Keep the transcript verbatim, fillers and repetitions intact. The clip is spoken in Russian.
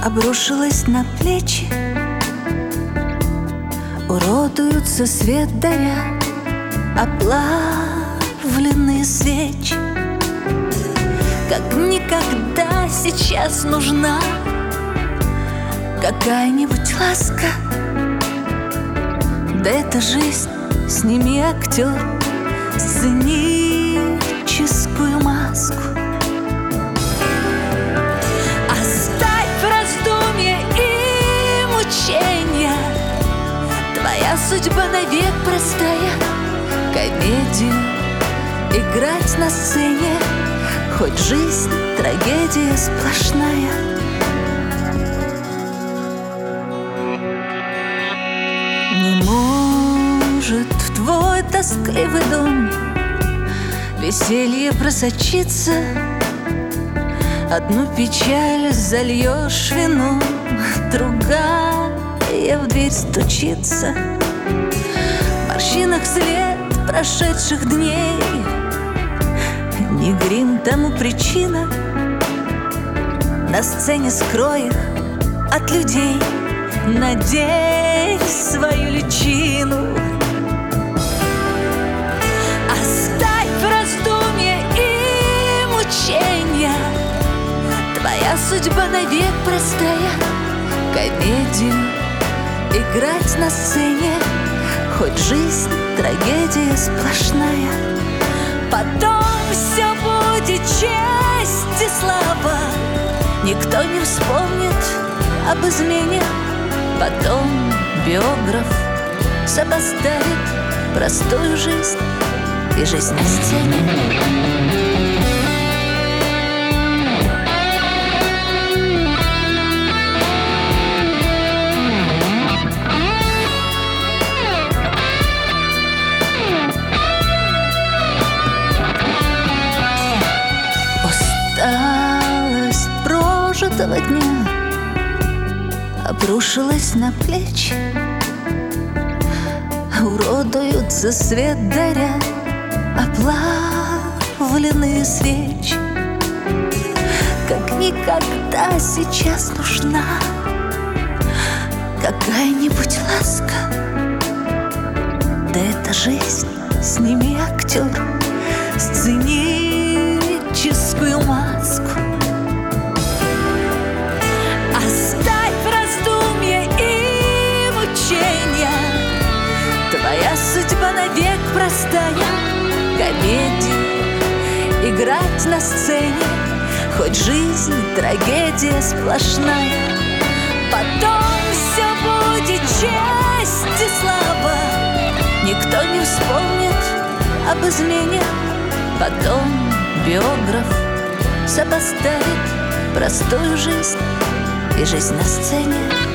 обрушилась на плечи, уродуются свет даря оплавленные свечи. Как никогда сейчас нужна какая-нибудь ласка. Да это жизнь, сними, актер, сценическую маску. Оставь раздумья и мучения, твоя судьба навек простая. Комедию играть на сцене, хоть жизнь трагедия сплошная. Не может в твой тоскливый дом веселье просочиться. Одну печаль зальешь вином, другая в дверь стучится. В морщинах след прошедших дней, не грим тому причина. На сцене скрой их от людей, надень свою личину. Оставь раздумья и мучения, твоя судьба навек простая. Комедию играть на сцене, хоть жизнь трагедия сплошная. Потом все будет честь и слава, никто не вспомнит об измене. Потом биограф сопоставит простую жизнь и жизнь на сцене. Усталость прожитого дня обрушилась на плечи, уродуются свет даря оплавленные свечи. Как никогда сейчас нужна какая-нибудь ласка. Да это жизнь, сними, актер, сценическую маску. Оставь раздумья и мучения, твоя судьба навек простая. Комедию играть на сцене, хоть жизнь трагедия сплошная. Потом все будет честь и слава, никто не вспомнит об измене. Потом биограф сопоставит простую жизнь и жизнь на сцене.